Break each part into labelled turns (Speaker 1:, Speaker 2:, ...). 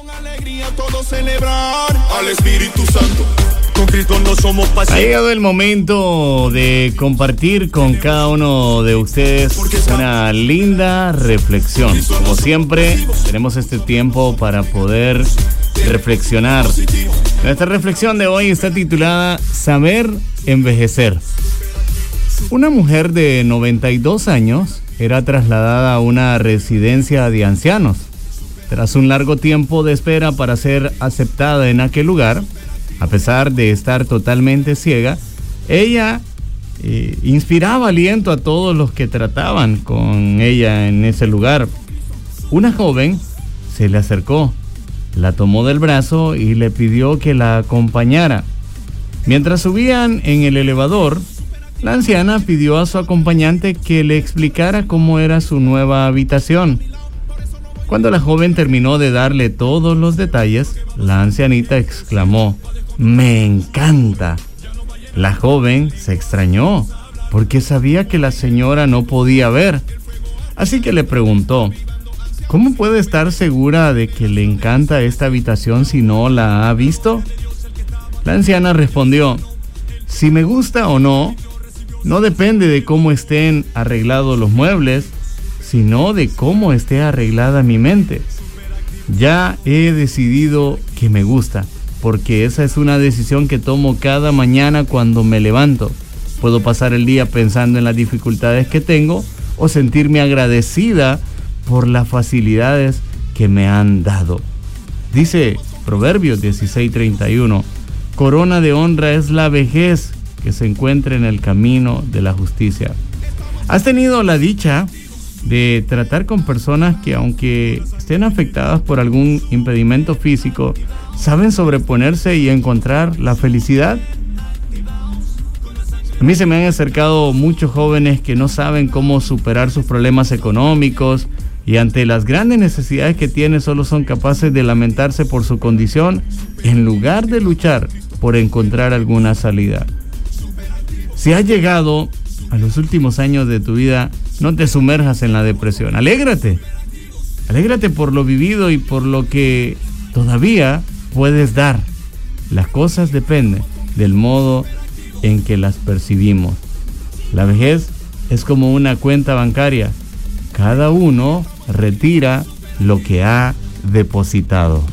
Speaker 1: Todos celebrar al Espíritu Santo. Con Cristo no somos pasivos.
Speaker 2: Ha llegado el momento de compartir con cada uno de ustedes una linda reflexión. Como siempre, tenemos este tiempo para poder reflexionar. Nuestra reflexión de hoy está titulada Saber envejecer. Una mujer de 92 años era trasladada a una residencia de ancianos. Tras un largo tiempo de espera para ser aceptada en aquel lugar, a pesar de estar totalmente ciega, ella inspiraba aliento a todos los que trataban con ella en ese lugar. Una joven se le acercó, la tomó del brazo y le pidió que la acompañara. Mientras subían en el elevador, la anciana pidió a su acompañante que le explicara cómo era su nueva habitación. Cuando la joven terminó de darle todos los detalles, la ancianita exclamó: ¡Me encanta! La joven se extrañó porque sabía que la señora no podía ver. Así que le preguntó: ¿cómo puede estar segura de que le encanta esta habitación si no la ha visto? La anciana respondió: si me gusta o no, no depende de cómo estén arreglados los muebles, sino de cómo esté arreglada mi mente. Ya he decidido que me gusta, porque esa es una decisión que tomo cada mañana cuando me levanto. Puedo pasar el día pensando en las dificultades que tengo o sentirme agradecida por las facilidades que me han dado. Dice Proverbios 16:31, corona de honra es la vejez que se encuentra en el camino de la justicia. ¿Has tenido la dicha de tratar con personas que, aunque estén afectadas por algún impedimento físico, saben sobreponerse y encontrar la felicidad? A mí se me han acercado muchos jóvenes que no saben cómo superar sus problemas económicos y ante las grandes necesidades que tienen solo son capaces de lamentarse por su condición en lugar de luchar por encontrar alguna salida. Si has llegado a los últimos años de tu vida, no te sumerjas en la depresión. Alégrate por lo vivido y por lo que todavía puedes dar. Las cosas dependen del modo en que las percibimos. La vejez es como una cuenta bancaria. Cada uno retira lo que ha depositado.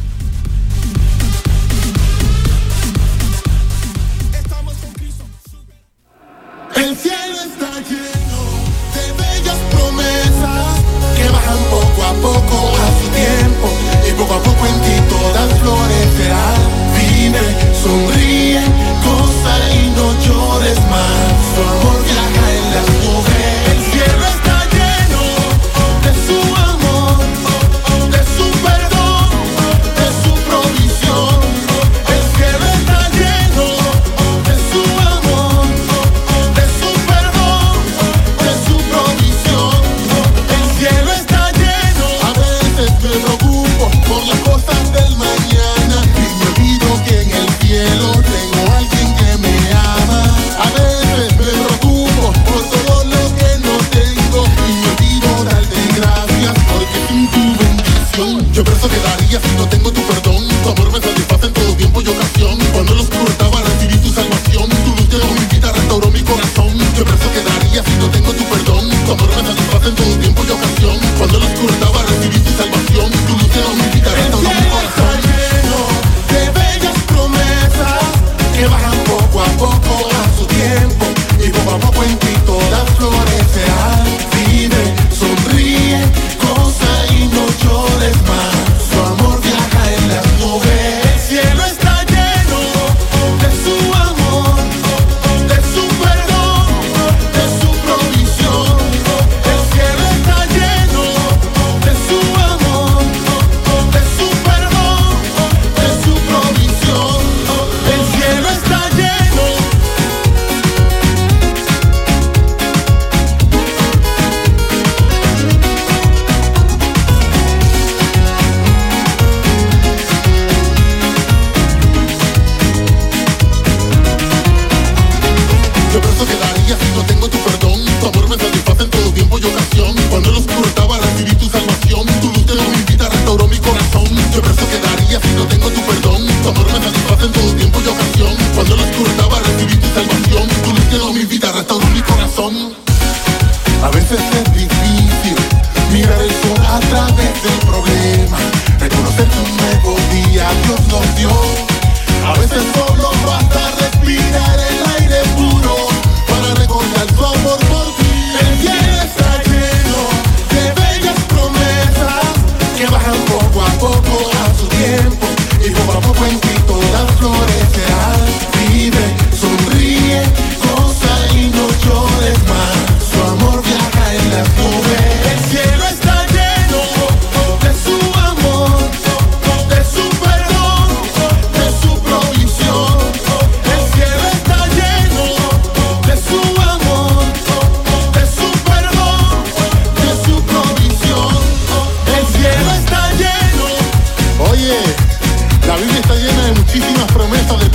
Speaker 1: El cielo está lleno de bellas promesas que bajan poco a poco a su tiempo y poco a poco en ti todas florecerán. Vive, sonríe, goza y no llores más. Su amor viaja en las nubes. El cielo está lleno de su amor, de su perdón, de su provisión. El cielo está lleno de su amor, de su perdón, de su provisión. El cielo está lleno. A veces me preocupo por las cosas del mañana y me olvido que en el cielo tengo a alguien que me ama. A veces me preocupo por todo lo que no tengo y me olvido darte gracias porque sin tu bendición yo pienso que daría si no tengo tu perdón. Tu amor me satisface en todo tiempo y ocasión. Cuando lo oscuro estaba recibí tu salvación. Tu luz llegó mi vida, restauró mi corazón. Yo pienso que daría si no tengo tu perdón. Tu amor me satisface en todo tiempo y ocasión. Cuando lo oscuro estaba recibí tu salvación. Tu luz llegó mi vida, restauró mi corazón. De bellas promesas que bajan poco a poco a su tiempo y poco a poco en ti todas florecerán. Vive, sonríe, goza y no llores más. Su amor viaja en las nubes. El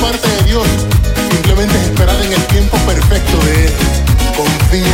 Speaker 1: parte de Dios. Simplemente es esperar en el tiempo perfecto de Él. Confía.